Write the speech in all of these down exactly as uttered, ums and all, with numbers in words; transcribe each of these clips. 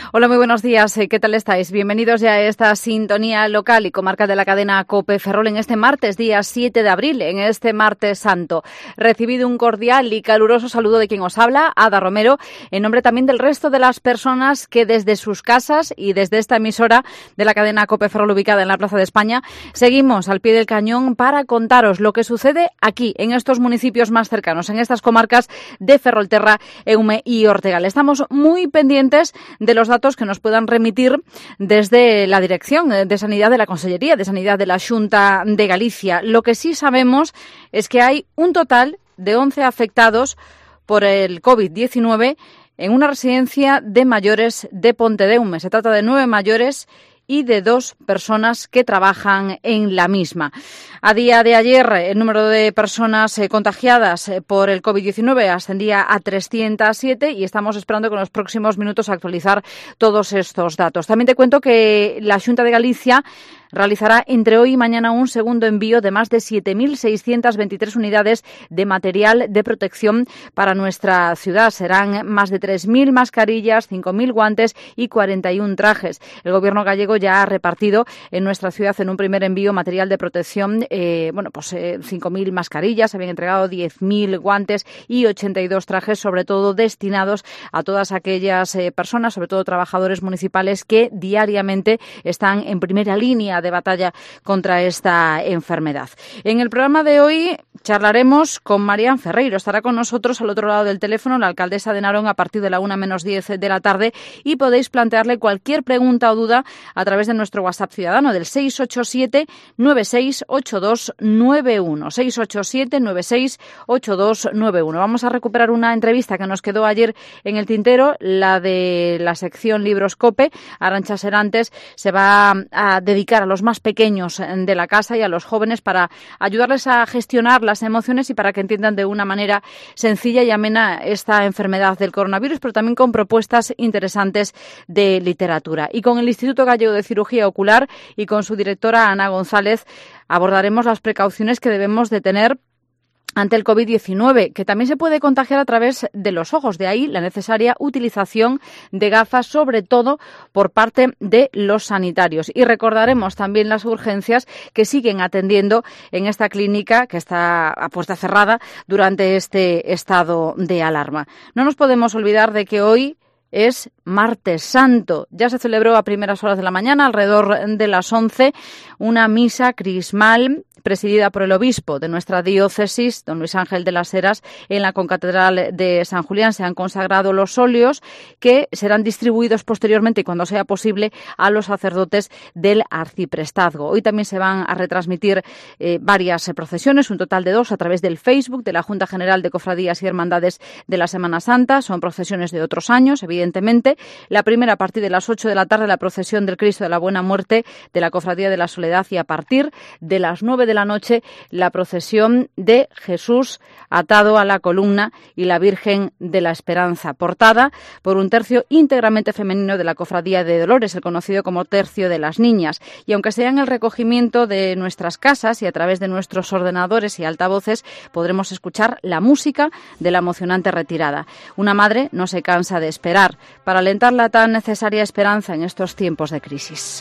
Hola, muy buenos días. ¿Qué tal estáis? Bienvenidos ya a esta sintonía local y comarca de la cadena COPE Ferrol en este martes, día siete de abril, en este martes santo. Recibido un cordial y caluroso saludo de quien os habla, Ada Romero, en nombre también del resto de las personas que desde sus casas y desde esta emisora de la cadena COPE Ferrol ubicada en la Plaza de España, seguimos al pie del cañón para contaros lo que sucede aquí, en estos municipios más cercanos, en estas comarcas de Ferrolterra, Eume y Ortegal. Estamos muy pendientes de los datos que nos puedan remitir desde la Dirección de Sanidad de la Consellería de Sanidad de la Xunta de Galicia. Lo que sí sabemos es que hay un total de once afectados por el COVID diecinueve en una residencia de mayores de Pontedeume. Se trata de nueve mayores y de dos personas que trabajan en la misma. A día de ayer, el número de personas eh, contagiadas por el COVID diecinueve ascendía a trescientos siete y estamos esperando que en los próximos minutos actualizar todos estos datos. También te cuento que la Xunta de Galicia realizará entre hoy y mañana un segundo envío de más de siete mil seiscientas veintitrés unidades de material de protección para nuestra ciudad. Serán más de tres mil mascarillas, cinco mil guantes y cuarenta y uno trajes. El Gobierno gallego ya ha repartido en nuestra ciudad en un primer envío material de protección, eh, bueno, pues eh, cinco mil mascarillas, se habían entregado diez mil guantes y ochenta y dos trajes, sobre todo destinados a todas aquellas eh, personas, sobre todo trabajadores municipales que diariamente están en primera línea de batalla contra esta enfermedad. En el programa de hoy charlaremos con Marián Ferreiro. Estará con nosotros al otro lado del teléfono la alcaldesa de Narón a partir de la una menos diez de la tarde y podéis plantearle cualquier pregunta o duda a través de nuestro WhatsApp ciudadano del seis ocho siete nueve seis ocho dos nueve uno. seis ocho siete nueve seis ocho dos nueve uno. Vamos a recuperar una entrevista que nos quedó ayer en el tintero, la de la sección Libros COPE. Arantxa Serantes se va a dedicar a los más pequeños de la casa y a los jóvenes para ayudarles a gestionar las emociones y para que entiendan de una manera sencilla y amena esta enfermedad del coronavirus, pero también con propuestas interesantes de literatura. Y con el Instituto Gallego de Cirugía Ocular y con su directora Ana González abordaremos las precauciones que debemos de tener ante el COVID diecinueve, que también se puede contagiar a través de los ojos. De ahí la necesaria utilización de gafas, sobre todo por parte de los sanitarios. Y recordaremos también las urgencias que siguen atendiendo en esta clínica que está a puerta cerrada durante este estado de alarma. No nos podemos olvidar de que hoy es martes santo. Ya se celebró a primeras horas de la mañana, alrededor de las once, una misa crismal presidida por el obispo de nuestra diócesis, don Luis Ángel de las Heras, en la concatedral de San Julián. Se han consagrado los óleos que serán distribuidos posteriormente y cuando sea posible a los sacerdotes del arciprestazgo. Hoy también se van a retransmitir eh, varias eh, procesiones, un total de dos a través del Facebook de la Junta General de Cofradías y Hermandades de la Semana Santa. Son procesiones de otros años, evidentemente. La primera a partir de las ocho de la tarde, la procesión del Cristo de la Buena Muerte de la Cofradía de la Soledad, y a partir de las nueve de la noche la procesión de Jesús atado a la columna y la Virgen de la Esperanza, portada por un tercio íntegramente femenino de la Cofradía de Dolores, el conocido como Tercio de las Niñas. Y aunque sea en el recogimiento de nuestras casas y a través de nuestros ordenadores y altavoces, podremos escuchar la música de la emocionante retirada. Una madre no se cansa de esperar para alentar la tan necesaria esperanza en estos tiempos de crisis.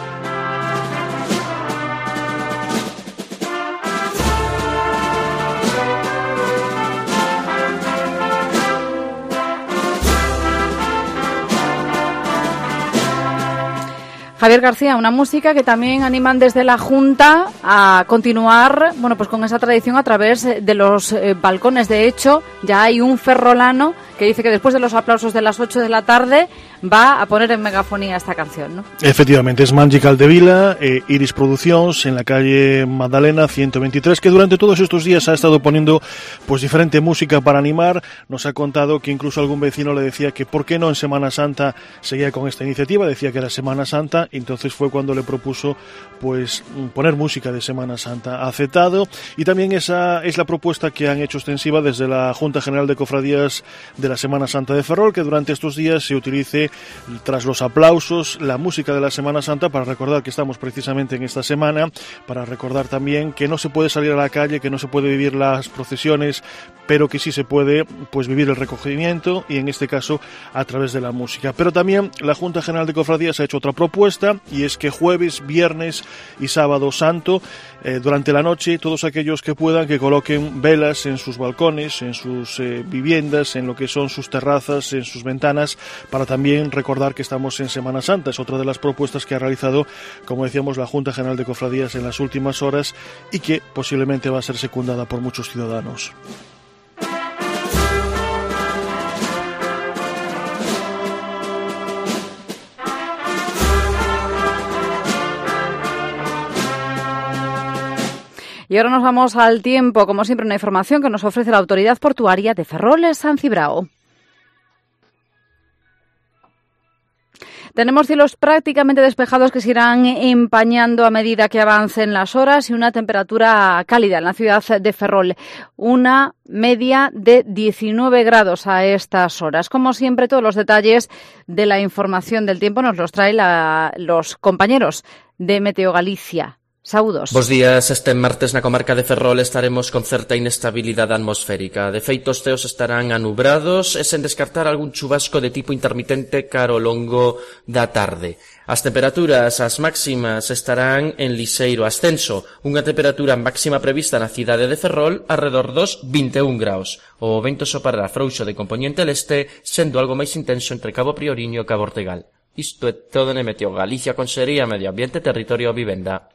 Javier García, una música que también animan desde la Junta a continuar, bueno, pues con esa tradición a través de los eh, balcones. De hecho, ya hay un ferrolano que dice que después de los aplausos de las ocho de la tarde va a poner en megafonía esta canción, ¿no? Efectivamente, es Magical de Vila, eh, Iris Producciones, en la calle Magdalena ciento veintitrés, que durante todos estos días ha estado poniendo pues diferente música para animar. Nos ha contado que incluso algún vecino le decía que por qué no en Semana Santa seguía con esta iniciativa, decía que era Semana Santa, y entonces fue cuando le propuso pues poner música de Semana Santa. Ha aceptado, y también esa es la propuesta que han hecho extensiva desde la Junta General de Cofradías de de la Semana Santa de Ferrol, que durante estos días se utilice, tras los aplausos, la música de la Semana Santa para recordar que estamos precisamente en esta semana, para recordar también que no se puede salir a la calle, que no se puede vivir las procesiones, pero que sí se puede pues vivir el recogimiento, y en este caso a través de la música. Pero también la Junta General de Cofradías ha hecho otra propuesta, y es que jueves, viernes y sábado santo, eh, durante la noche, todos aquellos que puedan, que coloquen velas en sus balcones, en sus eh, viviendas, en lo que son sus terrazas, en sus ventanas, para también recordar que estamos en Semana Santa. Es otra de las propuestas que ha realizado, como decíamos, la Junta General de Cofradías en las últimas horas, y que posiblemente va a ser secundada por muchos ciudadanos. Y ahora nos vamos al tiempo, como siempre, una información que nos ofrece la Autoridad Portuaria de Ferrol San Cibrao. Tenemos cielos prácticamente despejados que se irán empañando a medida que avancen las horas, y una temperatura cálida en la ciudad de Ferrol. Una media de diecinueve grados a estas horas. Como siempre, todos los detalles de la información del tiempo nos los traen los compañeros de Meteo Galicia. Saúdos. Bos días. Este martes na comarca de Ferrol estaremos con certa inestabilidade atmosférica. De feito, os ceos estarán anubrados e sen descartar algún chubasco de tipo intermitente cara ao longo da tarde. As temperaturas, as máximas, estarán en lixeiro ascenso. Unha temperatura máxima prevista na cidade de Ferrol arredor dos vinte e un graus. O vento sopará frouxo de compoñente leste, sendo algo máis intenso entre Cabo Prioriño e Cabo Ortegal. Isto é todo en Meteo Galicia, Consellería Medio Ambiente, Territorio e Vivenda.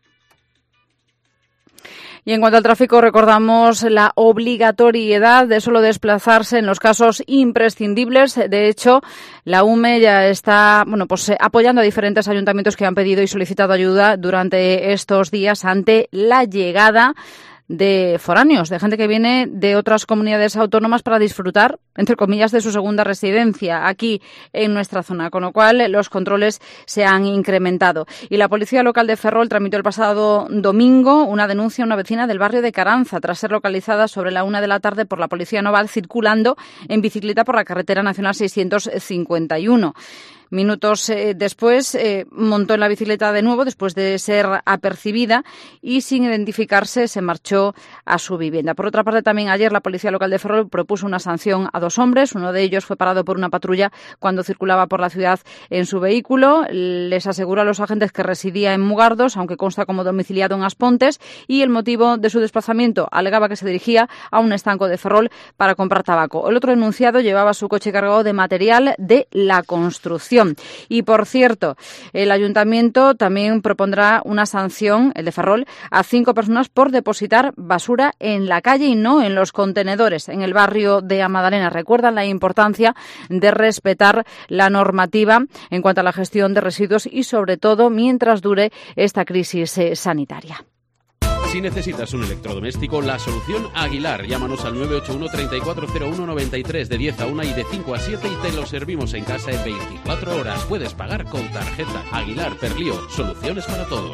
Y en cuanto al tráfico, recordamos la obligatoriedad de solo desplazarse en los casos imprescindibles. De hecho, la U M E ya está bueno, pues, apoyando a diferentes ayuntamientos que han pedido y solicitado ayuda durante estos días ante la llegada de foráneos, de gente que viene de otras comunidades autónomas para disfrutar, entre comillas, de su segunda residencia aquí en nuestra zona, con lo cual los controles se han incrementado. Y la Policía Local de Ferrol tramitó el pasado domingo una denuncia a una vecina del barrio de Caranza tras ser localizada sobre la una de la tarde por la Policía Naval circulando en bicicleta por la carretera nacional seiscientos cincuenta y uno. Minutos eh, después eh, montó en la bicicleta de nuevo después de ser apercibida y sin identificarse se marchó a su vivienda. Por otra parte, también ayer la Policía Local de Ferrol propuso una sanción a dos hombres. Uno de ellos fue parado por una patrulla cuando circulaba por la ciudad en su vehículo. Les aseguró a los agentes que residía en Mugardos, aunque consta como domiciliado en Aspontes, y el motivo de su desplazamiento alegaba que se dirigía a un estanco de Ferrol para comprar tabaco. El otro denunciado llevaba su coche cargado de material de la construcción. Y, por cierto, el ayuntamiento también propondrá una sanción, el de Ferrol, a cinco personas por depositar basura en la calle y no en los contenedores en el barrio de Amadalena. Recuerdan la importancia de respetar la normativa en cuanto a la gestión de residuos y, sobre todo, mientras dure esta crisis eh, sanitaria. Si necesitas un electrodoméstico, la solución Aguilar. Llámanos al nueve ocho uno, treinta y cuatro cero uno, noventa y tres de diez a una y de cinco a siete y te lo servimos en casa en veinticuatro horas. Puedes pagar con tarjeta. Aguilar, Perlío, soluciones para todos.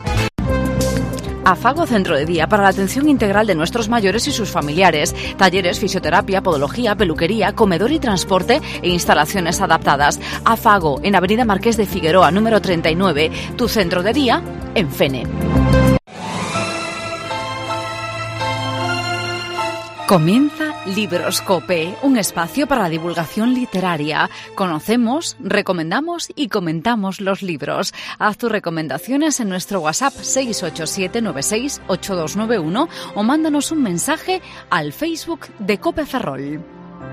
Afago Centro de Día para la atención integral de nuestros mayores y sus familiares. Talleres, fisioterapia, podología, peluquería, comedor y transporte e instalaciones adaptadas. Afago, en Avenida Marqués de Figueroa, número treinta y nueve. Tu centro de día en Fene. Comienza Libroscope, un espacio para la divulgación literaria. Conocemos, recomendamos y comentamos los libros. Haz tus recomendaciones en nuestro WhatsApp seis ocho siete nueve seis ocho dos nueve uno o mándanos un mensaje al Facebook de Cope Ferrol.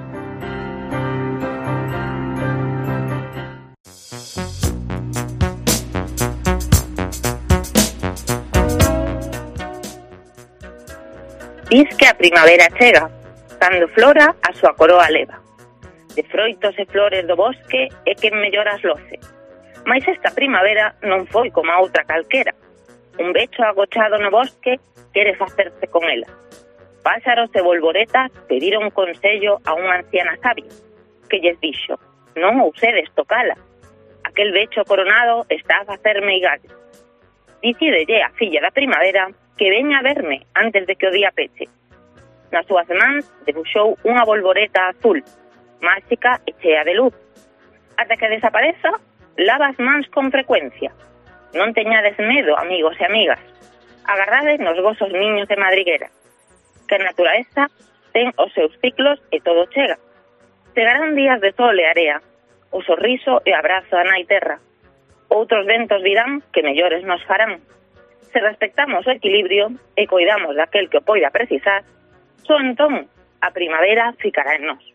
Diz que a primavera chega, cando flora a súa coroa leva. De froitos e flores do bosque é quen mellora as loce. Mais esta primavera non foi como a outra calquera. Un becho agochado no bosque quere facerse con ela. Páxaros e bolboretas pediron consello a unha anciana sabia, que lles dixo: non ousedes tocala. Aquel becho coronado está a facerme igallo. Dicídelle a filla da primavera que veña a verme antes de que o día peche. Nas súas mans debuxou unha bolboreta azul máxica e chea de luz. Ata que desapareza, lava as mans con frecuencia. Non teñades medo, amigos e amigas. Agardade nos vosos niños de madriguera. Que a naturaleza ten os seus ciclos e todo chega. Chegarán días de sol e area, o sorriso e abrazo a nai terra. Outros ventos virán que mellores nos farán. Se respectamos o equilibrio e coidamos daquel que o poida precisar, só entón a primavera ficará en nós.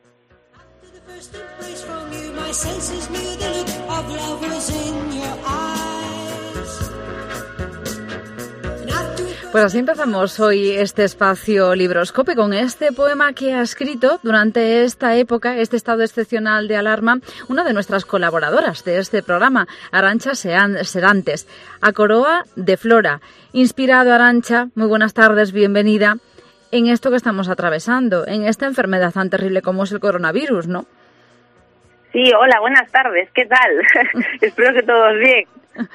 Pues así empezamos hoy este espacio Libroscope con este poema que ha escrito durante esta época, este estado excepcional de alarma, una de nuestras colaboradoras de este programa, Arantxa Serantes, A Coroa de Flora. Inspirado, Arantxa, muy buenas tardes, bienvenida en esto que estamos atravesando, en esta enfermedad tan terrible como es el coronavirus, ¿no? Sí, hola, buenas tardes, ¿qué tal? Espero que todos bien.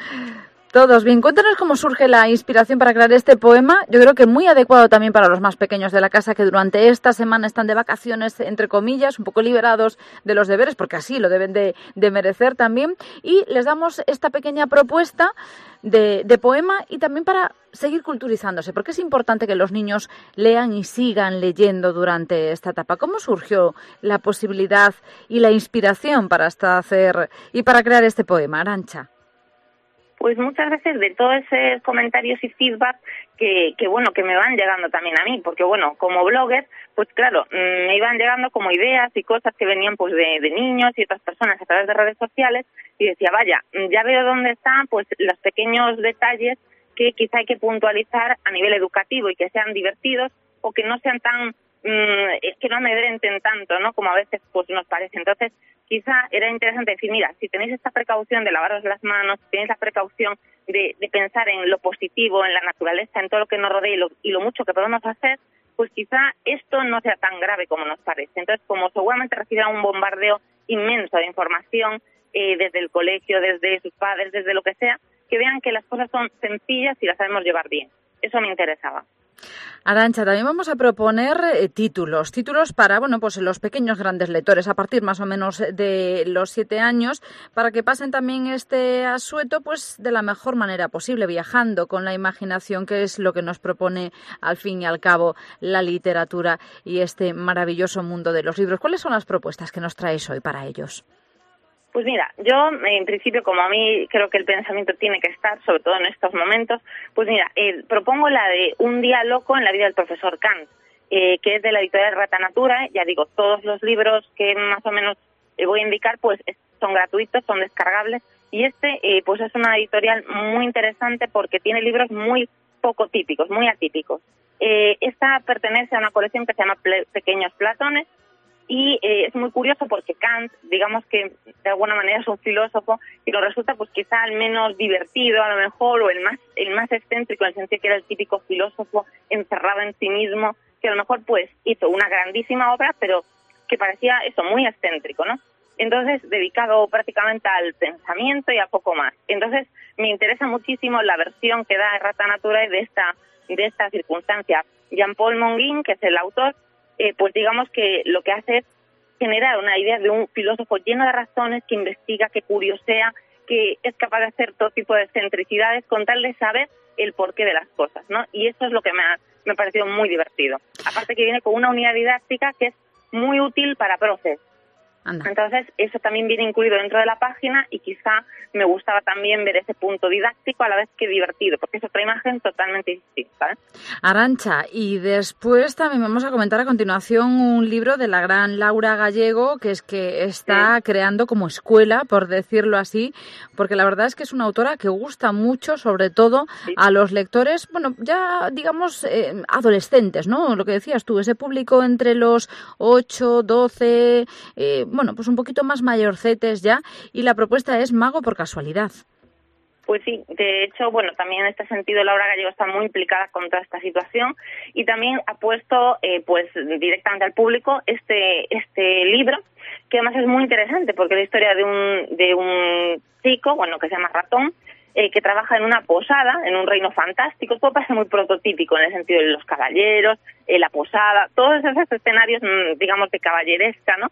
Todos bien. Cuéntanos cómo surge la inspiración para crear este poema. Yo creo que muy adecuado también para los más pequeños de la casa que durante esta semana están de vacaciones, entre comillas, un poco liberados de los deberes, porque así lo deben de, de merecer también. Y les damos esta pequeña propuesta de, de poema y también para seguir culturizándose, porque es importante que los niños lean y sigan leyendo durante esta etapa. ¿Cómo surgió la posibilidad y la inspiración para hasta hacer y para crear este poema, Arantxa? Pues muchas veces de todos esos comentarios y feedback que, que, bueno, que me van llegando también a mí, porque, bueno, como blogger, pues claro, me iban llegando como ideas y cosas que venían pues de, de niños y otras personas a través de redes sociales y decía, vaya, ya veo dónde están pues los pequeños detalles que quizá hay que puntualizar a nivel educativo y que sean divertidos o que no sean tan, mmm, que no amedrenten tanto, ¿no?, como a veces pues nos parece. Entonces, quizá era interesante decir, mira, si tenéis esta precaución de lavaros las manos, si tenéis la precaución de, de pensar en lo positivo, en la naturaleza, en todo lo que nos rodea y lo, y lo mucho que podemos hacer, pues quizá esto no sea tan grave como nos parece. Entonces, como seguramente recibirán un bombardeo inmenso de información eh, desde el colegio, desde sus padres, desde lo que sea, que vean que las cosas son sencillas y las sabemos llevar bien. Eso me interesaba. Arantxa, también vamos a proponer eh, títulos, títulos para, bueno, pues los pequeños grandes lectores, a partir más o menos de los siete años, para que pasen también este asueto, pues de la mejor manera posible, viajando con la imaginación, que es lo que nos propone al fin y al cabo la literatura y este maravilloso mundo de los libros. ¿Cuáles son las propuestas que nos traes hoy para ellos? Pues mira, yo en principio, como a mí creo que el pensamiento tiene que estar, sobre todo en estos momentos, pues mira, eh, propongo la de Un día loco en la vida del profesor Kant, eh, que es de la editorial Ratanatura. Ya digo, todos los libros que más o menos eh, voy a indicar pues son gratuitos, son descargables, y este eh, pues es una editorial muy interesante porque tiene libros muy poco típicos, muy atípicos. Eh, esta pertenece a una colección que se llama Ple- Pequeños Platones. Y eh, es muy curioso porque Kant, digamos que de alguna manera es un filósofo y nos resulta pues quizá el menos divertido a lo mejor, o el más el más excéntrico, en el sentido que era el típico filósofo encerrado en sí mismo, que a lo mejor pues hizo una grandísima obra, pero que parecía eso, muy excéntrico, ¿no? Entonces, dedicado prácticamente al pensamiento y a poco más. Entonces, me interesa muchísimo la versión que da Ratanatura de esta, de esta circunstancia. Jean-Paul Monguin, que es el autor, Eh, pues digamos que lo que hace es generar una idea de un filósofo lleno de razones, que investiga, que curiosea, que es capaz de hacer todo tipo de excentricidades con tal de saber el porqué de las cosas, ¿no? Y eso es lo que me ha, me ha parecido muy divertido. Aparte que viene con una unidad didáctica que es muy útil para profes. Anda. Entonces, eso también viene incluido dentro de la página y quizá me gustaba también ver ese punto didáctico a la vez que divertido, porque es otra imagen totalmente distinta, ¿eh? Arantxa, y después también vamos a comentar a continuación un libro de la gran Laura Gallego, que es que está sí. creando como escuela, por decirlo así, porque la verdad es que es una autora que gusta mucho, sobre todo sí. a los lectores, bueno, ya digamos eh, adolescentes, ¿no? Lo que decías tú, ese público entre los ocho, doce... Eh, bueno, pues un poquito más mayorcetes ya, y la propuesta es Mago por casualidad. Pues sí, de hecho, bueno, también en este sentido Laura Gallego está muy implicada con toda esta situación y también ha puesto eh, pues directamente al público este este libro, que además es muy interesante porque es la historia de un de un chico, bueno, que se llama Ratón, eh, que trabaja en una posada, en un reino fantástico. Todo parece muy prototípico en el sentido de los caballeros, eh, la posada, todos esos escenarios, digamos, de caballeresca, ¿no?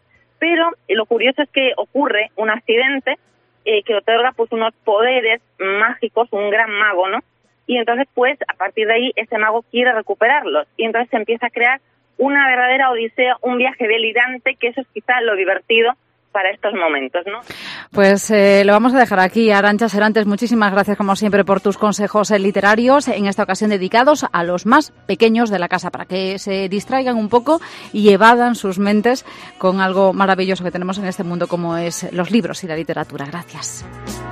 pero lo curioso es que ocurre un accidente eh, que otorga pues unos poderes mágicos, un gran mago, ¿no? Y entonces pues a partir de ahí ese mago quiere recuperarlos y entonces se empieza a crear una verdadera odisea, un viaje delirante, que eso es quizás lo divertido para estos momentos, ¿no? Pues eh, lo vamos a dejar aquí. Arantxa Serantes, muchísimas gracias como siempre por tus consejos eh, literarios, en esta ocasión dedicados a los más pequeños de la casa, para que se distraigan un poco y evadan sus mentes con algo maravilloso que tenemos en este mundo como es los libros y la literatura. Gracias.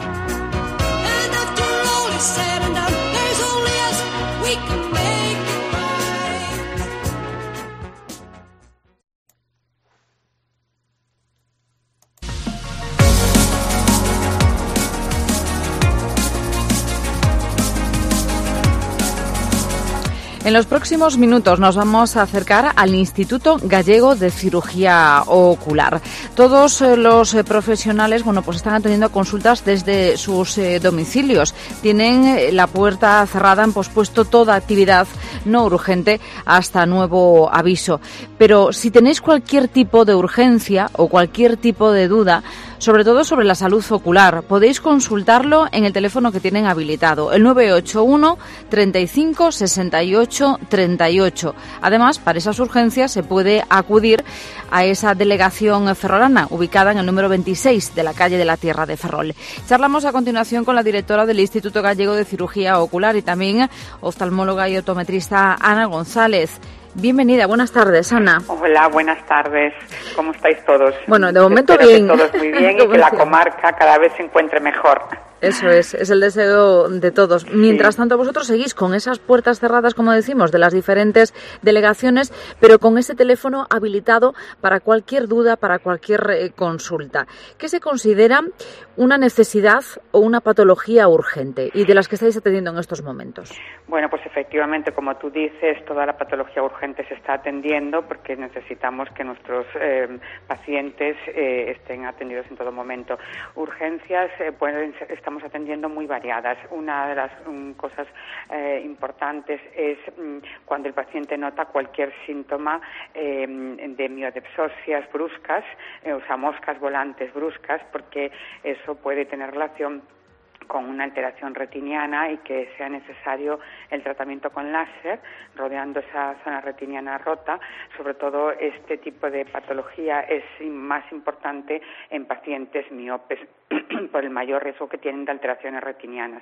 En los próximos minutos nos vamos a acercar al Instituto Gallego de Cirugía Ocular. Todos los profesionales, bueno, pues están atendiendo consultas desde sus eh, domicilios. Tienen la puerta cerrada, han pospuesto toda actividad no urgente hasta nuevo aviso. Pero si tenéis cualquier tipo de urgencia o cualquier tipo de duda, sobre todo sobre la salud ocular, podéis consultarlo en el teléfono que tienen habilitado, el nueve ocho uno, treinta y cinco, sesenta y ocho, treinta y ocho. Además, para esas urgencias se puede acudir a esa delegación ferrolana, ubicada en el número veintiséis de la calle de la Tierra de Ferrol. Charlamos a continuación con la directora del Instituto Gallego de Cirugía Ocular y también oftalmóloga y optometrista Ana González. Bienvenida, buenas tardes, Ana. Hola, buenas tardes. ¿Cómo estáis todos? Bueno, de momento Espero bien. Que todos muy bien y que la comarca cada vez se encuentre mejor. Eso es, es el deseo de todos. Mientras sí. tanto, vosotros seguís con esas puertas cerradas, como decimos, de las diferentes delegaciones, pero con ese teléfono habilitado para cualquier duda, para cualquier eh, consulta. ¿Qué se considera una necesidad o una patología urgente y de las que estáis atendiendo en estos momentos? Bueno, pues efectivamente, como tú dices, toda la patología urgente se está atendiendo porque necesitamos que nuestros eh, pacientes eh, estén atendidos en todo momento. Urgencias eh, pueden ser, estamos atendiendo muy variadas. Una de las um, cosas eh, importantes es um, cuando el paciente nota cualquier síntoma eh, de miodepsosias bruscas, eh, o sea, moscas volantes bruscas, porque eso puede tener relación con una alteración retiniana y que sea necesario el tratamiento con láser, rodeando esa zona retiniana rota. Sobre todo este tipo de patología es más importante en pacientes miopes por el mayor riesgo que tienen de alteraciones retinianas.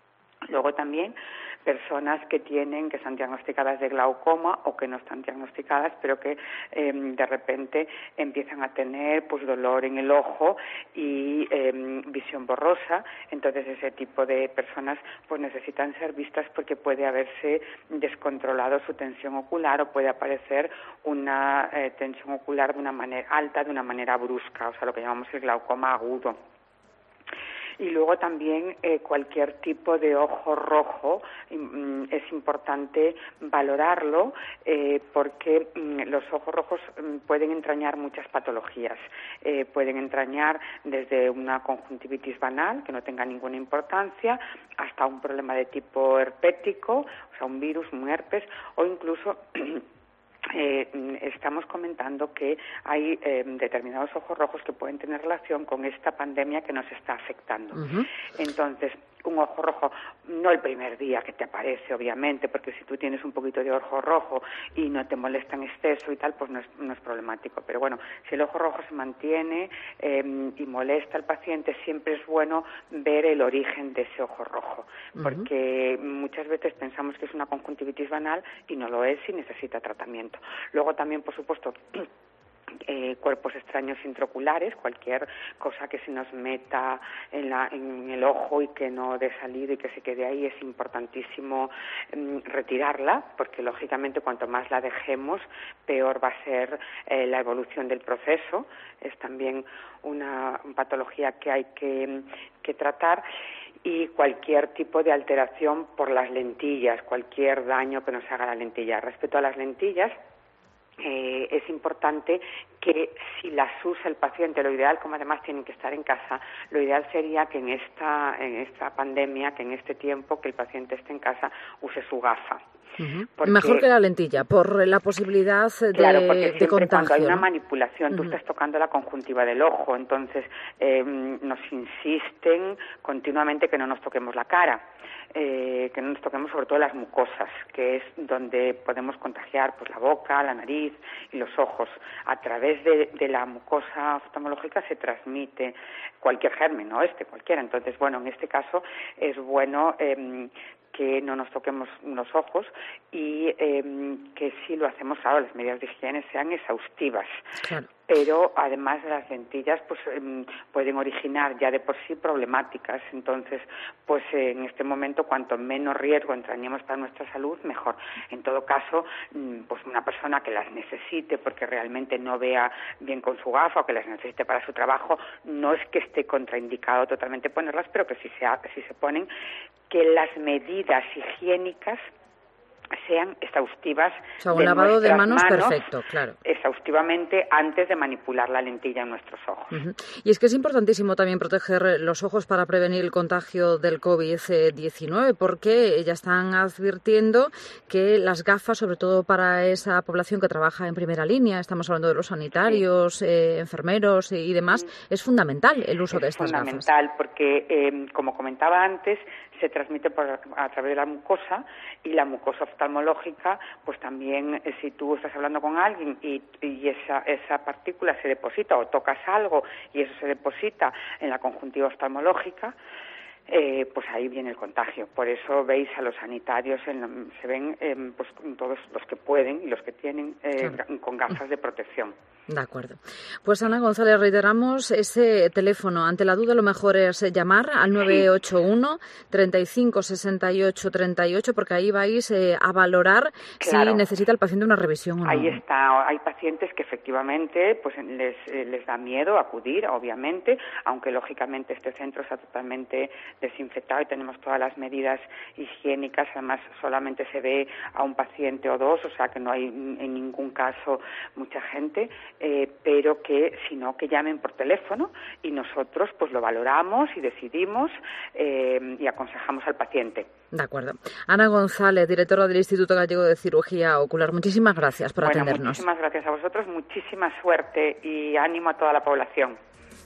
Luego también personas que tienen, que están diagnosticadas de glaucoma o que no están diagnosticadas, pero que eh, de repente empiezan a tener pues dolor en el ojo y eh, visión borrosa. Entonces ese tipo de personas pues necesitan ser vistas porque puede haberse descontrolado su tensión ocular o puede aparecer una eh, tensión ocular de una manera alta, de una manera brusca, o sea, lo que llamamos el glaucoma agudo. Y luego también eh, cualquier tipo de ojo rojo mm, es importante valorarlo eh, porque mm, los ojos rojos mm, pueden entrañar muchas patologías. Eh, pueden entrañar desde una conjuntivitis banal, que no tenga ninguna importancia, hasta un problema de tipo herpético, o sea, un virus, un herpes, o incluso Eh, estamos comentando que hay eh, determinados ojos rojos que pueden tener relación con esta pandemia que nos está afectando. Uh-huh. Entonces, un ojo rojo, no el primer día que te aparece, obviamente, porque si tú tienes un poquito de ojo rojo y no te molesta en exceso y tal, pues no es, no es problemático. Pero bueno, si el ojo rojo se mantiene eh, y molesta al paciente, siempre es bueno ver el origen de ese ojo rojo, uh-huh. porque muchas veces pensamos que es una conjuntivitis banal y no lo es y necesita tratamiento. Luego también, por supuesto, Eh, cuerpos extraños intraoculares, cualquier cosa que se nos meta en, la, en el ojo y que no dé salida y que se quede ahí, es importantísimo mm, retirarla, porque lógicamente cuanto más la dejemos, peor va a ser eh, la evolución del proceso. Es también una patología que hay que, que tratar. Y cualquier tipo de alteración por las lentillas, cualquier daño que nos haga la lentilla. Respecto a las lentillas, Eh, es importante que si las usa el paciente, lo ideal, como además tienen que estar en casa, lo ideal sería que en esta, en esta pandemia, que en este tiempo que el paciente esté en casa, use su gafa. Uh-huh. Porque, mejor que la lentilla, por la posibilidad de, claro, porque de contagio. Cuando hay una ¿no? manipulación, uh-huh. tú estás tocando la conjuntiva del ojo, entonces eh, nos insisten continuamente que no nos toquemos la cara. Eh, que no nos toquemos sobre todo las mucosas, que es donde podemos contagiar pues la boca, la nariz y los ojos. A través de, de la mucosa oftalmológica se transmite cualquier germen, no este, cualquiera. Entonces, bueno, en este caso es bueno eh, que no nos toquemos los ojos y eh, que si lo hacemos ahora, las medidas de higiene sean exhaustivas. Claro. Pero además de las lentillas pues eh, pueden originar ya de por sí problemáticas. Entonces, pues eh, en este momento cuanto menos riesgo entrañemos para nuestra salud, mejor. En todo caso, pues una persona que las necesite porque realmente no vea bien con su gafa o que las necesite para su trabajo, no es que esté contraindicado totalmente ponerlas, pero que si se, si se ponen, que las medidas higiénicas sean exhaustivas. O sea, un de lavado de manos, manos perfecto, claro. Exhaustivamente antes de manipular la lentilla en nuestros ojos. Uh-huh. Y es que es importantísimo también proteger los ojos para prevenir el contagio del covid diecinueve, porque ya están advirtiendo que las gafas, sobre todo para esa población que trabaja en primera línea, estamos hablando de los sanitarios, sí. eh, enfermeros y demás, sí. es fundamental el uso es de estas gafas. Es fundamental porque, eh, como comentaba antes, se transmite por, a través de la mucosa, y la mucosa oftalmológica, pues también eh, si tú estás hablando con alguien y, y esa, esa partícula se deposita o tocas algo y eso se deposita en la conjuntiva oftalmológica, eh, pues ahí viene el contagio. Por eso veis a los sanitarios, en, se ven eh, pues todos los que pueden y los que tienen eh, claro. con gafas de protección. De acuerdo. Pues Ana González, reiteramos ese teléfono. Ante la duda lo mejor es llamar al nueve ocho uno, treinta y cinco, sesenta y ocho, treinta y ocho, porque ahí vais eh, a valorar claro. si necesita el paciente una revisión o no. Ahí está. Hay pacientes que efectivamente pues les, eh, les da miedo acudir, obviamente, aunque lógicamente este centro está totalmente desinfectado y tenemos todas las medidas higiénicas. Además, solamente se ve a un paciente o dos, o sea que no hay en ningún caso mucha gente. Eh, pero que si no, que llamen por teléfono y nosotros pues lo valoramos y decidimos eh, y aconsejamos al paciente. De acuerdo. Ana González, directora del Instituto Gallego de Cirugía Ocular, muchísimas gracias por bueno, atendernos. Muchísimas gracias a vosotros, muchísima suerte y ánimo a toda la población.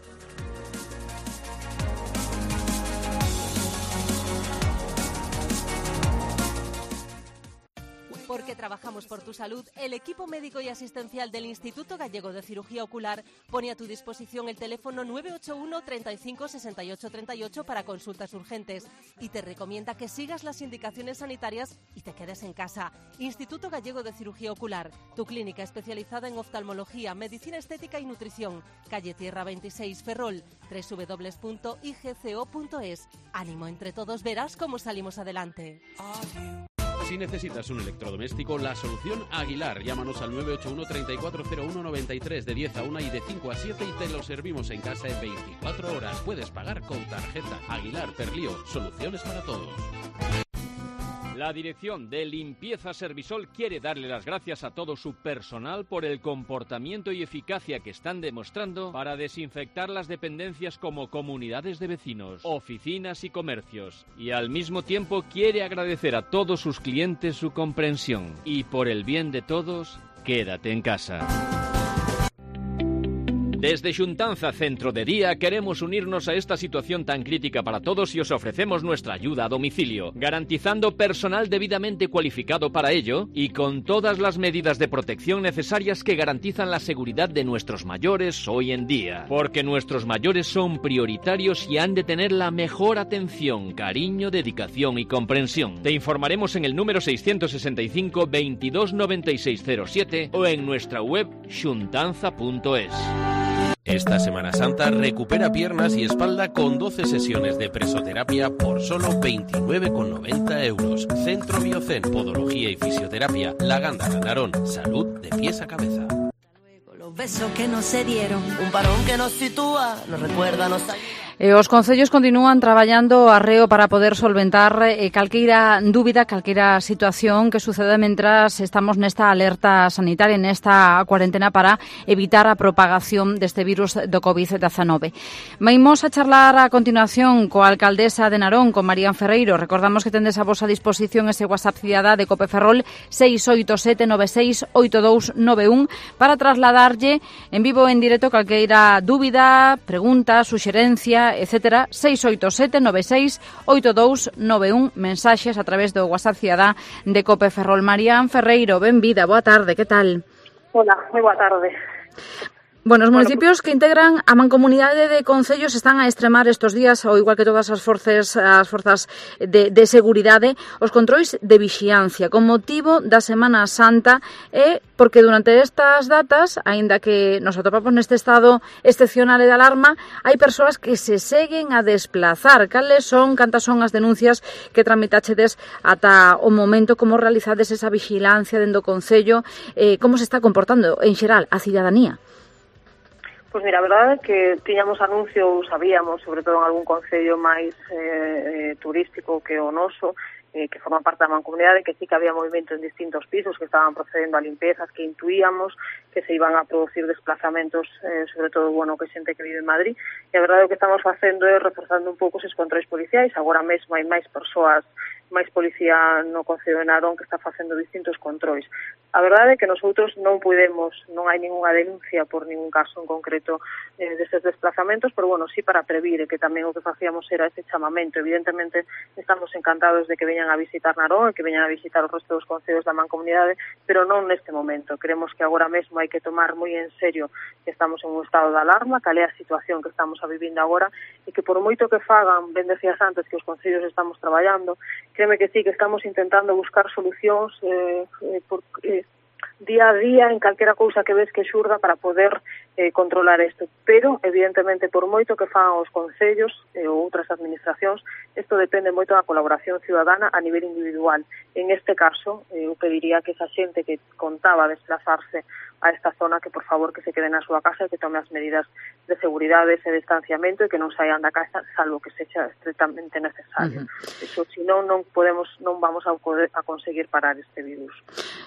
Porque trabajamos por tu salud, el equipo médico y asistencial del Instituto Gallego de Cirugía Ocular pone a tu disposición el teléfono nueve ocho uno, treinta y cinco, sesenta y ocho, treinta y ocho para consultas urgentes y te recomienda que sigas las indicaciones sanitarias y te quedes en casa. Instituto Gallego de Cirugía Ocular, tu clínica especializada en oftalmología, medicina estética y nutrición. Calle Tierra veintiséis, Ferrol, doble u doble u doble u punto i g c o punto es. Ánimo, entre todos verás cómo salimos adelante. Si necesitas un electrodoméstico, la solución Aguilar. Llámanos al nueve ocho uno, treinta y cuatro cero uno, noventa y tres de diez a una y de cinco a siete y te lo servimos en casa en veinticuatro horas. Puedes pagar con tarjeta. Aguilar Perlío, soluciones para todos. La dirección de Limpieza Servisol quiere darle las gracias a todo su personal por el comportamiento y eficacia que están demostrando para desinfectar las dependencias como comunidades de vecinos, oficinas y comercios. Y al mismo tiempo quiere agradecer a todos sus clientes su comprensión. Y por el bien de todos, quédate en casa. Desde Xuntanza Centro de Día queremos unirnos a esta situación tan crítica para todos y os ofrecemos nuestra ayuda a domicilio, garantizando personal debidamente cualificado para ello y con todas las medidas de protección necesarias que garantizan la seguridad de nuestros mayores hoy en día. Porque nuestros mayores son prioritarios y han de tener la mejor atención, cariño, dedicación y comprensión. Te informaremos en el número seiscientos sesenta y cinco, veintidós, noventa y seis cero siete o en nuestra web xuntanza punto es. Esta Semana Santa recupera piernas y espalda con doce sesiones de presoterapia por solo veintinueve con noventa euros. Centro Biocen, Podología y Fisioterapia, La Gándara, Narón. Salud de pies a cabeza. Los besos que no se dieron, un parón que nos sitúa, nos recuerda, nos ayuda. E os concellos continúan traballando arreo para poder solventar eh, calqueira dúbida, calqueira situación que suceda mentras estamos nesta alerta sanitaria, nesta cuarentena para evitar a propagación deste virus do covid diecinueve. Vaimos a charlar a continuación coa alcaldesa de Narón, con Marían Ferreiro. Recordamos que tendes a vosa disposición ese WhatsApp cidadá de Cope Ferrol seis oito sete nove seis oito dous nove un para trasladarlle en vivo en directo calqueira dúbida, pregunta, suxerencia, etcétera, seis oito sete nove seis oito dous nove un, mensaxes a través do WhatsApp cidadá de Cope Ferrol. Marían Ferreiro, benvida, boa tarde, que tal? Hola, moi boa tarde. Bueno, os municipios que integran a mancomunidade de concellos están a extremar estes días, ao igual que todas as forzas, as forzas de, de seguridade, os controis de vixiancia con motivo da Semana Santa e porque durante estas datas, aínda que nos atopamos neste estado excepcional e de alarma, hai persoas que se seguen a desplazar. Cales son, cantas son as denuncias que tramitachedes ata o momento, como realizades esa vigilancia dentro do concello, eh, como se está comportando en xeral a cidadanía? Pois mira, a verdade é que tiñamos anuncio, sabíamos, sobre todo en algún concello máis eh, turístico que o noso, eh, que forman parte da mancomunidade, que sí que había movimento en distintos pisos, que estaban procedendo a limpezas, que intuíamos que se iban a producir desplazamentos, eh, sobre todo, bueno, que xente que vive en Madrid, e a verdade é que estamos facendo é reforzando un pouco esos controis policiais. Agora mesmo hai máis persoas, máis policía no Concello de Narón que está facendo distintos controis. A verdade é que nosotros non podemos, non hai ninguna denuncia por ningún caso en concreto eh, destes desplazamentos, pero bueno, sí para previr, que tamén o que facíamos era ese chamamento. Evidentemente estamos encantados de que veñan a visitar Narón e que veñan a visitar os resto dos concellos da mancomunidade, pero non neste momento. Creemos que agora mesmo hai que tomar moi en serio que estamos en un estado de alarma, cal é a situación que estamos a vivindo agora, e que por moito que fagan, ben decías antes, que os concellos estamos traballando, créeme que sí, que estamos intentando buscar solucións eh, eh, por, eh, día a día en calquera cousa que ves que xurda para poder eh, controlar isto. Pero, evidentemente, por moito que fagan os concellos eh, ou outras administracións, isto depende moito da colaboración ciudadana a nivel individual. En este caso, eh, eu pediría que esa xente que contaba desplazarse a esta zona, que por favor que se quede na súa casa e que tome as medidas de seguridade e de distanciamento e que non saian da casa salvo que sexa estretamente necesario. Uh-huh. Eso, si non, non podemos, non vamos a, poder, a conseguir parar este virus.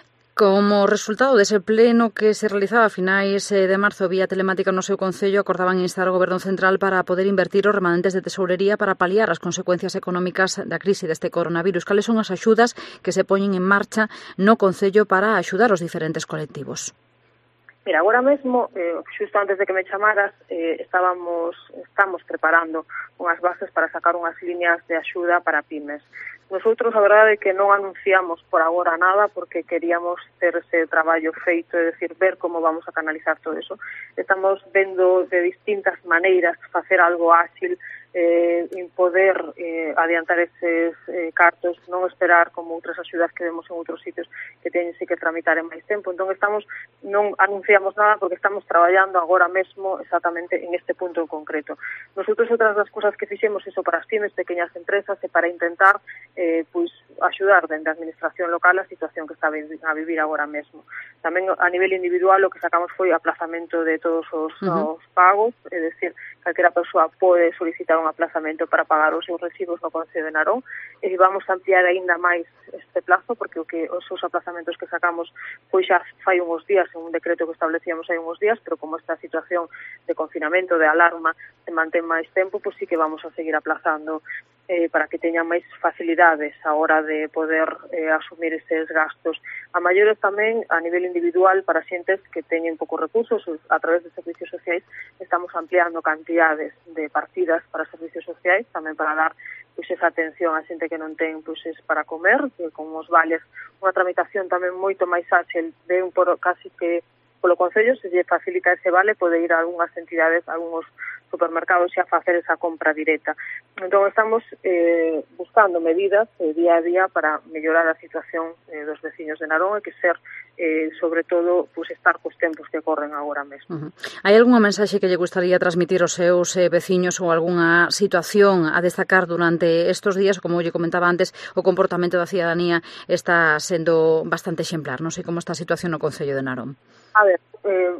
Como resultado dese pleno que se realizaba a finais de marzo vía telemática no seu concello, acordaban instar ao Goberno Central para poder invertir os remanentes de tesourería para paliar as consecuencias económicas da crise deste coronavirus. Cales son as axudas que se poñen en marcha no concello para axudar os diferentes colectivos? Mira, agora mesmo, eh, xusto antes de que me chamaras, eh, estábamos, estamos preparando unhas bases para sacar unhas líneas de axuda para pymes. Nosotros, a verdade é que non anunciamos por agora nada porque queríamos ter ese traballo feito, é dicir, ver como vamos a canalizar todo eso. Estamos vendo de distintas maneiras facer algo áxil, eh, en poder eh, adiantar eses eh, cartos, non esperar como outras axudas que vemos en outros sitios que teñen sí que tramitar en máis tempo. Entón estamos, non anunciamos nada porque estamos traballando agora mesmo exactamente en este punto en concreto. Nosotros outras das cosas que fixemos iso para as pymes, pequeñas empresas, e para intentar eh, pois axudar dende a administración local a situación que está a vivir agora mesmo. Tamén a nivel individual o que sacamos foi aplazamento de todos os, uh-huh. os pagos, é dicir, calquera persoa pode solicitar un aplazamento para pagar os seus recibos no Concello de Narón, e vamos a ampliar aínda máis este plazo porque o que os seus aplazamentos que sacamos pois xa fai uns días en un decreto que establecíamos hai uns días, pero como esta situación de confinamento, de alarma, se mantén máis tempo, pois sí que vamos a seguir aplazando eh, para que teñan máis facilidades a hora de poder eh, asumir estes gastos. A maiores tamén, a nivel individual, para xentes que teñen poucos recursos, a través de servicios sociais, estamos ampliando cantidades de partidas para servicios sociais, tamén para dar pois, esa atención a xente que non ten pois, para comer, que con os vales, unha tramitación tamén moito máis áxil, de un por casi que polo Concello se lle facilita ese vale, pode ir a algunhas entidades, a algúns supermercados xa facer esa compra directa. Entón estamos eh, buscando medidas eh, día a día para mellorar a situación eh, dos veciños de Narón e que ser, eh, sobre todo, pues, estar cos tempos que corren agora mesmo. Uh-huh. Hai algunha mensaxe que lle gustaría transmitir aos seus eh, veciños ou algunha situación a destacar durante estes días? Como lle comentaba antes, o comportamento da cidadanía está sendo bastante exemplar. Non sei como está a situación no Concello de Narón. A ver, eh,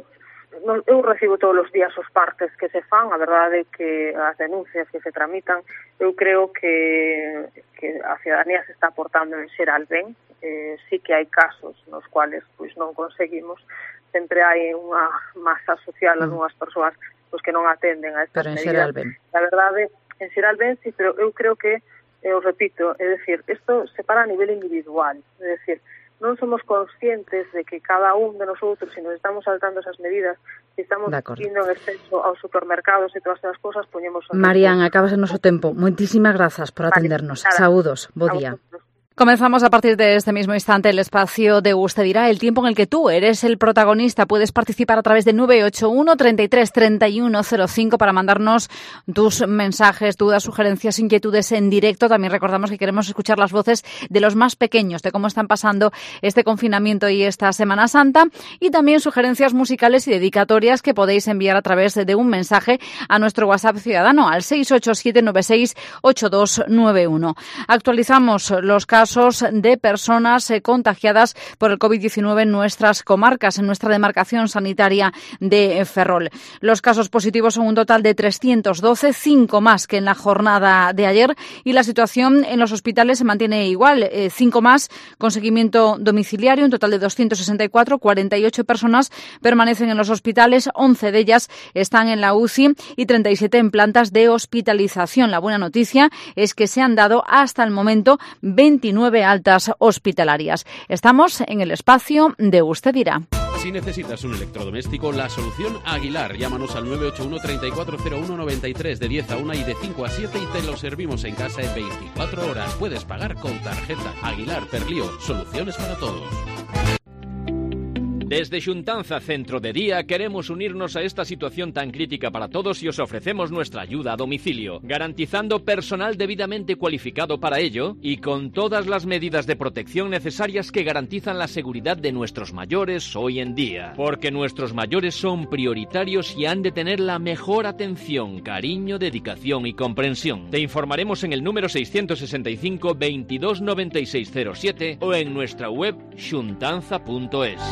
eu recibo todos os días os partes que se fan, a verdade é que as denuncias que se tramitan, eu creo que, que a ciudadanía se está aportando en xeral ben, eh, sí que hai casos nos cuales pois non conseguimos, sempre hai unha masa social, mm. algunhas persoas pois, que non atenden a estas medidas. Pero en xeral ben. A verdade, en xeral ben, sí, pero eu creo que, eu repito, é dicir, isto se para a nivel individual, é dicir, non somos conscientes de que cada un de nosotros, se nos estamos saltando esas medidas, se estamos indo en exceso aos supermercados e todas esas cosas, poñemos... Marian, acabas o noso tempo. Moitísimas grazas por atendernos. Vale, saúdos, bo día. Comenzamos a partir de este mismo instante el espacio de Usted dirá, el tiempo en el que tú eres el protagonista. Puedes participar a través de nueve ocho uno, treinta y tres, treinta y uno cero cinco para mandarnos tus mensajes, dudas, sugerencias, inquietudes en directo. También recordamos que queremos escuchar las voces de los más pequeños, de cómo están pasando este confinamiento y esta Semana Santa, y también sugerencias musicales y dedicatorias que podéis enviar a través de un mensaje a nuestro WhatsApp ciudadano al seis ocho siete nueve seis ocho dos nueve uno. Actualizamos los casos de personas eh, contagiadas por el COVID diecinueve en nuestras comarcas, en nuestra demarcación sanitaria de Ferrol. Los casos positivos son un total de trescientos doce, cinco más que en la jornada de ayer, y la situación en los hospitales se mantiene igual, eh, cinco más con seguimiento domiciliario, un total de doscientos sesenta y cuatro, cuarenta y ocho personas permanecen en los hospitales, once de ellas están en la U C I y treinta y siete en plantas de hospitalización. La buena noticia es que se han dado hasta el momento veintinueve altas hospitalarias. Estamos en el espacio de Usted dirá. Si necesitas un electrodoméstico, la solución Aguilar. Llámanos al nueve ocho uno, treinta y cuatro cero uno, noventa y tres de diez a una y de cinco a siete y te lo servimos en casa en veinticuatro horas. Puedes pagar con tarjeta. Aguilar Perlío. Soluciones para todos. Desde Xuntanza Centro de Día queremos unirnos a esta situación tan crítica para todos y os ofrecemos nuestra ayuda a domicilio, garantizando personal debidamente cualificado para ello y con todas las medidas de protección necesarias que garantizan la seguridad de nuestros mayores hoy en día. Porque nuestros mayores son prioritarios y han de tener la mejor atención, cariño, dedicación y comprensión. Te informaremos en el número seiscientos sesenta y cinco, veintidós, noventa y seis cero siete o en nuestra web xuntanza punto es.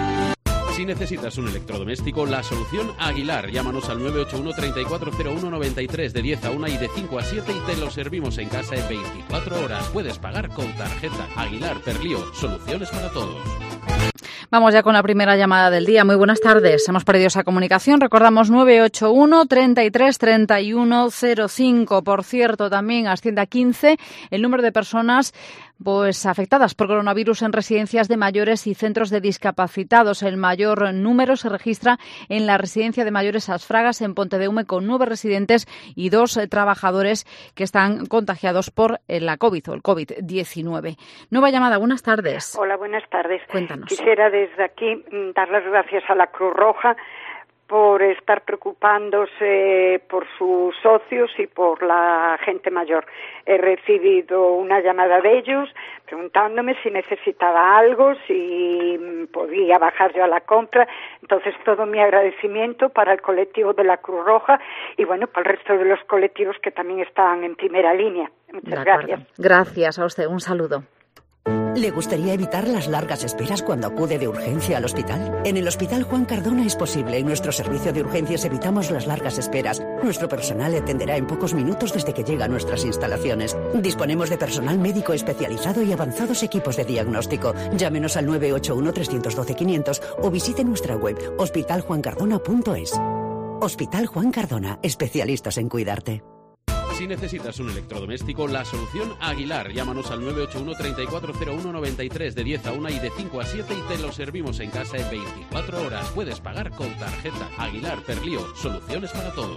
Si necesitas un electrodoméstico, la solución Aguilar. Llámanos al nueve ocho uno, treinta y cuatro cero uno, noventa y tres de diez a una y de cinco a siete y te lo servimos en casa en veinticuatro horas. Puedes pagar con tarjeta. Aguilar Perlío. Soluciones para todos. Vamos ya con la primera llamada del día. Muy buenas tardes. Hemos perdido esa comunicación. Recordamos nueve ocho uno, treinta y tres, treinta y uno cero cinco. Por cierto, también asciende a quince el número de personas pues afectadas por coronavirus en residencias de mayores y centros de discapacitados. El mayor número se registra en la residencia de mayores As Fragas en Pontedeume, con nueve residentes y dos eh, trabajadores que están contagiados por eh, la COVID o el COVID diecinueve. Nueva llamada. Buenas tardes. Hola, buenas tardes. Cuéntanos. Quisiera desde aquí dar las gracias a la Cruz Roja por estar preocupándose por sus socios y por la gente mayor. He recibido una llamada de ellos preguntándome si necesitaba algo, si podía bajar yo a la compra. Entonces, todo mi agradecimiento para el colectivo de la Cruz Roja y, bueno, para el resto de los colectivos que también están en primera línea. Muchas gracias. Gracias a usted. Un saludo. ¿Le gustaría evitar las largas esperas cuando acude de urgencia al hospital? En el Hospital Juan Cardona es posible. En nuestro servicio de urgencias evitamos las largas esperas. Nuestro personal le atenderá en pocos minutos desde que llega a nuestras instalaciones. Disponemos de personal médico especializado y avanzados equipos de diagnóstico. Llámenos al nueve ocho uno, tres uno dos, quinientos o visite nuestra web hospital juan cardona punto es. Hospital Juan Cardona, especialistas en cuidarte. Si necesitas un electrodoméstico, la solución Aguilar. Llámanos al nueve ocho uno, treinta y cuatro cero uno, noventa y tres de diez a una y de cinco a siete y te lo servimos en casa en veinticuatro horas. Puedes pagar con tarjeta. Aguilar Perlío. Soluciones para todos.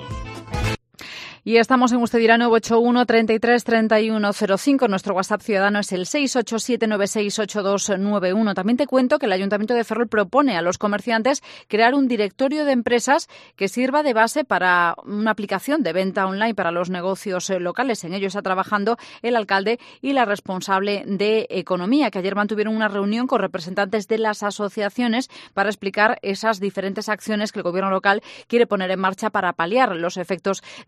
Y estamos en Usted dirá nueve ocho uno, treinta y tres, treinta y uno cero cinco. Nuestro WhatsApp ciudadano es el seis ocho siete nueve seis ocho dos nueve uno. También te cuento que el Ayuntamiento de Ferrol propone a los comerciantes crear un directorio de empresas que sirva de base para una aplicación de venta online para los negocios locales. En ello está trabajando el alcalde y la responsable de Economía, que ayer mantuvieron una reunión con representantes de las asociaciones para explicar esas diferentes acciones que el gobierno local quiere poner en marcha para paliar los efectos de la epidemia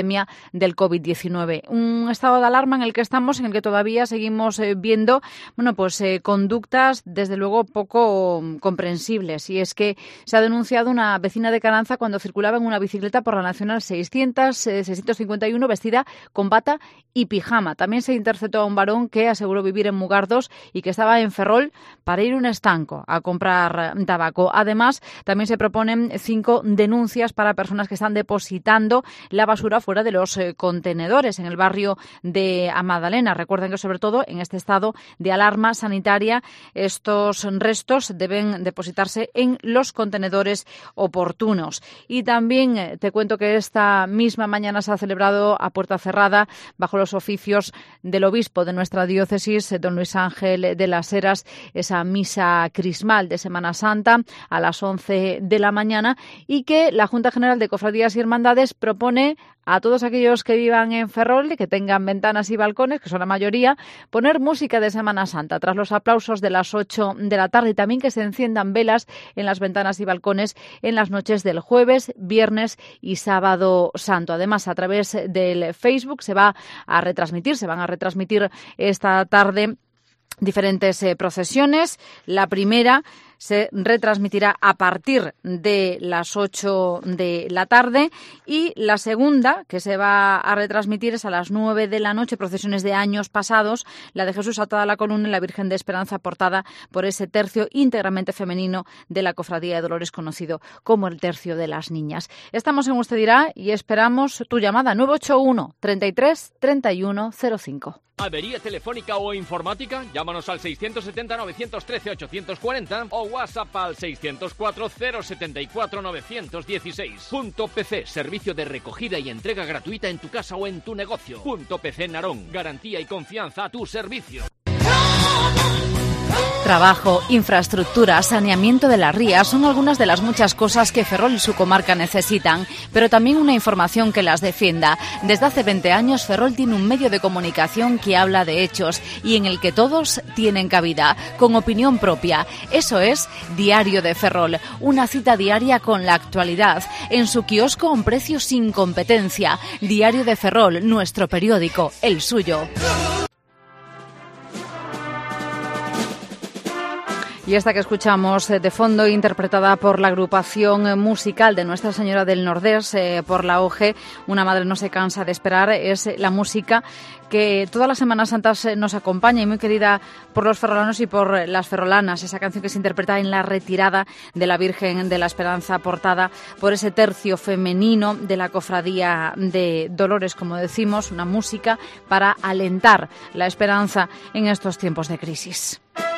epidemia del COVID diecinueve. Un estado de alarma en el que estamos, en el que todavía seguimos eh, viendo, bueno, pues eh, conductas desde luego poco um, comprensibles. Y es que se ha denunciado una vecina de Caranza cuando circulaba en una bicicleta por la Nacional seiscientos, eh, seiscientos cincuenta y uno vestida con bata y pijama. También se interceptó a un varón que aseguró vivir en Mugardos y que estaba en Ferrol para ir a un estanco a comprar tabaco. Además, también se proponen cinco denuncias para personas que están depositando la basura fuera de los eh, contenedores en el barrio de Amadalena. Recuerden que, sobre todo, en este estado de alarma sanitaria, estos restos deben depositarse en los contenedores oportunos. Y también eh, te cuento que esta misma mañana se ha celebrado a puerta cerrada, bajo los oficios del obispo de nuestra diócesis, don Luis Ángel de las Heras, esa misa crismal de Semana Santa a las once de la mañana, y que la Junta General de Cofradías y Hermandades propone a todos aquellos que vivan en Ferrol y que tengan ventanas y balcones, que son la mayoría, poner música de Semana Santa tras los aplausos de las ocho de la tarde, y también que se enciendan velas en las ventanas y balcones en las noches del jueves, viernes y sábado santo. Además, a través del Facebook se va a retransmitir, se van a retransmitir esta tarde diferentes eh, procesiones. La primera se retransmitirá a partir de las ocho de la tarde, y la segunda, que se va a retransmitir, es a las nueve de la noche, procesiones de años pasados, la de Jesús atada a la columna y la Virgen de Esperanza portada por ese tercio íntegramente femenino de la Cofradía de Dolores, conocido como el Tercio de las Niñas. Estamos en Usted Dirá y esperamos tu llamada nueve ocho uno, treinta y tres, treinta y uno cero cinco. ¿Avería telefónica o informática? Llámanos al seiscientos setenta, novecientos trece, ochocientos cuarenta o WhatsApp al seiscientos cuatro, cero setenta y cuatro, novecientos dieciséis. Punto P C, servicio de recogida y entrega gratuita en tu casa o en tu negocio. Punto P C Narón, garantía y confianza a tu servicio. Trabajo, infraestructura, saneamiento de las rías son algunas de las muchas cosas que Ferrol y su comarca necesitan, pero también una información que las defienda. Desde hace veinte años, Ferrol tiene un medio de comunicación que habla de hechos y en el que todos tienen cabida, con opinión propia. Eso es Diario de Ferrol, una cita diaria con la actualidad, en su kiosco a un precio sin competencia. Diario de Ferrol, nuestro periódico, el suyo. Y esta que escuchamos de fondo, interpretada por la agrupación musical de Nuestra Señora del Nordés, eh, por la O G, Una madre no se cansa de esperar, es la música que todas las Semanas Santas nos acompaña y muy querida por los ferrolanos y por las ferrolanas. Esa canción que se interpreta en la retirada de la Virgen de la Esperanza, portada por ese tercio femenino de la Cofradía de Dolores, como decimos, una música para alentar la esperanza en estos tiempos de crisis.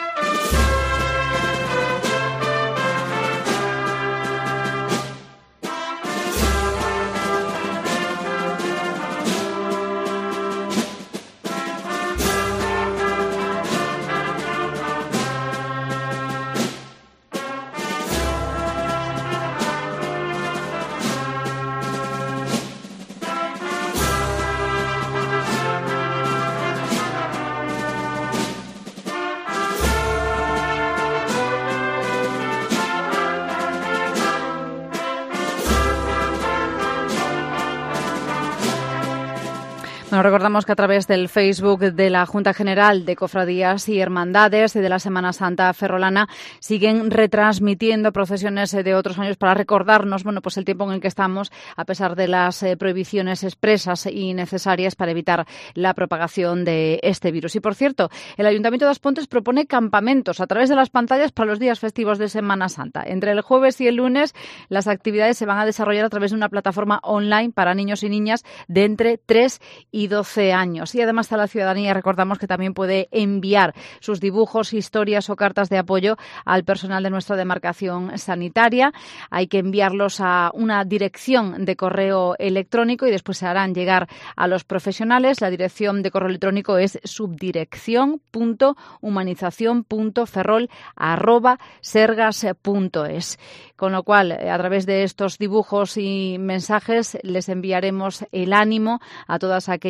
Nos recordamos que a través del Facebook de la Junta General de Cofradías y Hermandades de la Semana Santa ferrolana siguen retransmitiendo procesiones de otros años para recordarnos, bueno, pues el tiempo en el que estamos, a pesar de las eh, prohibiciones expresas y necesarias para evitar la propagación de este virus. Y por cierto, el Ayuntamiento de As Pontes propone campamentos a través de las pantallas para los días festivos de Semana Santa. Entre el jueves y el lunes, las actividades se van a desarrollar a través de una plataforma online para niños y niñas de entre tres y doce años. Y además a la ciudadanía recordamos que también puede enviar sus dibujos, historias o cartas de apoyo al personal de nuestra demarcación sanitaria. Hay que enviarlos a una dirección de correo electrónico y después se harán llegar a los profesionales. La dirección de correo electrónico es subdirección punto humanización punto ferrol arroba sergas punto es. Con lo cual, a través de estos dibujos y mensajes les enviaremos el ánimo a todas aquellas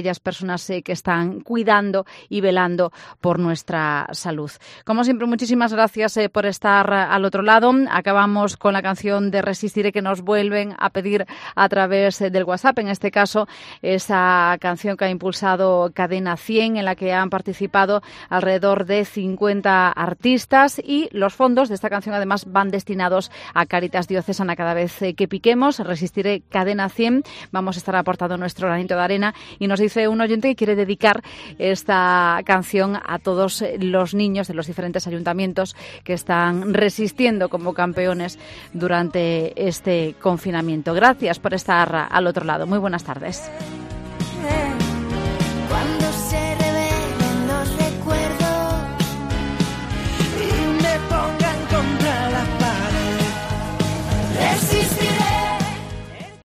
aquellas personas eh, que están cuidando y velando por nuestra salud. Como siempre, muchísimas gracias eh, por estar al otro lado. Acabamos con la canción de Resistiré que nos vuelven a pedir a través eh, del WhatsApp, en este caso esa canción que ha impulsado Cadena cien, en la que han participado alrededor de cincuenta artistas, y los fondos de esta canción además van destinados a Cáritas Diocesana. Cada vez eh, que piquemos Resistiré Cadena cien, vamos a estar aportando nuestro granito de arena, y nos dice un oyente que quiere dedicar esta canción a todos los niños de los diferentes ayuntamientos que están resistiendo como campeones durante este confinamiento. Gracias por estar al otro lado. Muy buenas tardes.